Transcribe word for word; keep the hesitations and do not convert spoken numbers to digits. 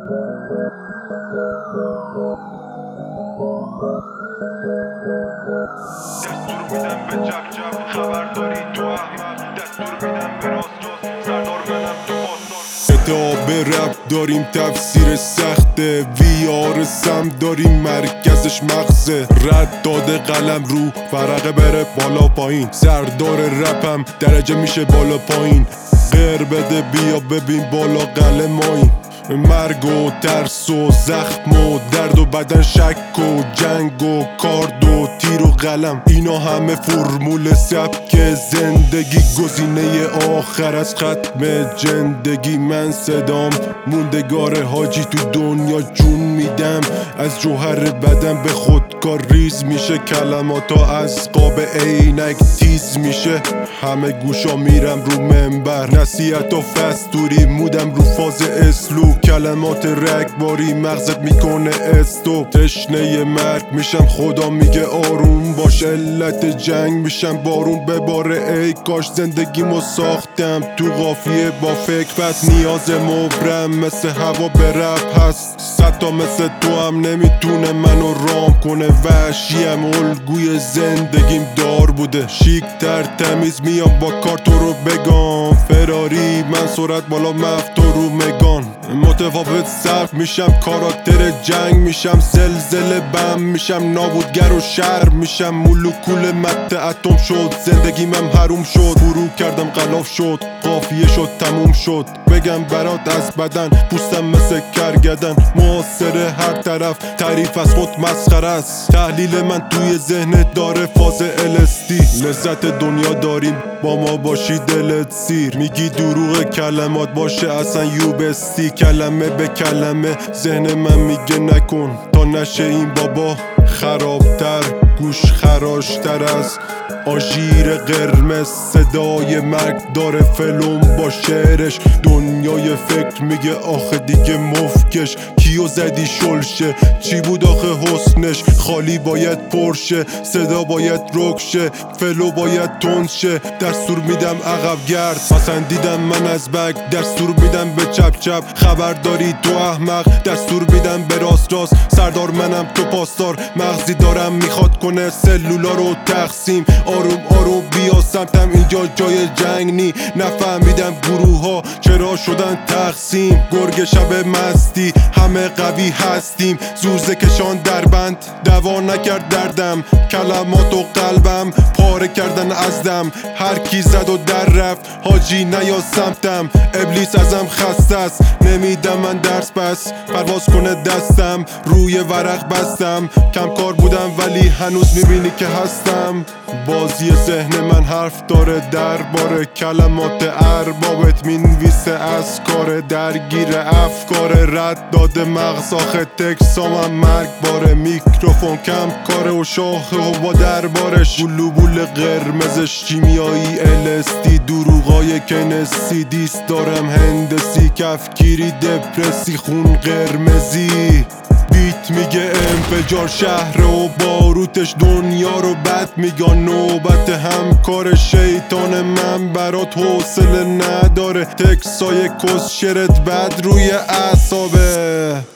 دستور میدم به جب جب خبر داری تو احمق. دستور میدم به راست راست سردار منم تو پاسدار. کتاب رپ داریم تفسیر سخته، ویار سم داریم مرکزش مغزه. رد داده قلم رو فرقه بره بالا پایین، سردار رپم درجه میشه بالا پایین. غیر بده بیا ببین بالا قلمایی، مرگ و ترس و زخم و درد و بدن، شک و جنگ و کارد و تیر و قلم. اینا همه فرمول سبک زندگی، گزینه آخر از ختم جندگی. من صدام موندگار حاجی تو دنیا جون میدم، از جوهر بدن به خودکار ریز میشه. کلماتا از قاب عینک تیز میشه، همه گوشا میرم رو منبر. نصیحت و فستوری مودم رو فاز اسلو، کلمات رگباری مغزت میکنه استوب. تشنه مرگ میشم خدا میگه آروم باش، علت جنگ میشم بارون بباره. ای کاش زندگیمو ساختم تو قافیه با فکر، پس نیاز مبرم مثل هوا به رپ هست. صد تا مثل تو هم نمیتونه منو رام کنه، وحشیم الگوی زندگیم دار بوده. شیک تر تمیز میام با کار تو رو بگم، فراری من سرعت بالا مفتو رو مگان. متفاوت صرف میشم کاراکتر جنگ میشم، زلزله بم میشم نابودگر و شر میشم. مولکول مت اتم شد زندگیم هم حروم شد، فرو کردم غلاف شد قافیه شد تموم شد. بگم برات از بدن پوستم مثل کرگدن، معاصره هر طرف تعریف از خود مسخره است. تحلیل من توی ذهنت داره فاز الستی، لذت دنیا داریم با ما باشی دلت سیر. میگی دروغ کلمات باشه اصلا یو بستی، کلمه به کلمه ذهن من میگه نکن تا نشه این بابا خرابتر. گوش خراشتر از آژیر قرمز، صدای مرگ داره فلوم با شعرش. دنیای فکر میگه آخه دیگه مفکش، کیو زدی شلشه چی بود آخه حسنش. خالی باید پرشه صدا باید رکشه، فلو باید تنشه. دستور میدم عقب گرد پسندیدم من از بگ، دستور میدم به چپ چپ خبر داری تو احمق. دستور میدم به راست راست سردار منم تو پاسدار. مغزی دارم میخواد کنه سلولا رو تقسیم، آروم آروم بیا سمتم اینجا جای جنگ نی. نفهمیدم گروه ها چرا شدن تقسیم، گرگ شب مستی همه قوی هستیم. زوزه کشان در بند دوا نکرد دردم، کلمات و قلبم پاره کردن از دم. هر کی زد و در رفت حاجی نیا سمتم، ابلیس ازم خسته است نمیدم من درس پس. پرواز کنه دستم روی ورق بستم، کم کار بودم ولی هنوز میبینی که هستم. بازی ذهن من حرف داره درباره کلمات اربابت مینویسه از کار درگیر افکار. رد داده مغز آخه تکسامم مرگ باره، میکروفون کم کاره و شاخه و با دربارش. بلو بول قرمزش شیمیایی الستی، دروغای کنسی دیست دارم هندسی. کفگیری دپرسی خون قرمزی، بیت میگه انفجار شهر و باروتش دنیا رو بد میگن. نوبت همکار شیطان من برات حوصله نداره، تکسای کس شرت بد روی اعصابه.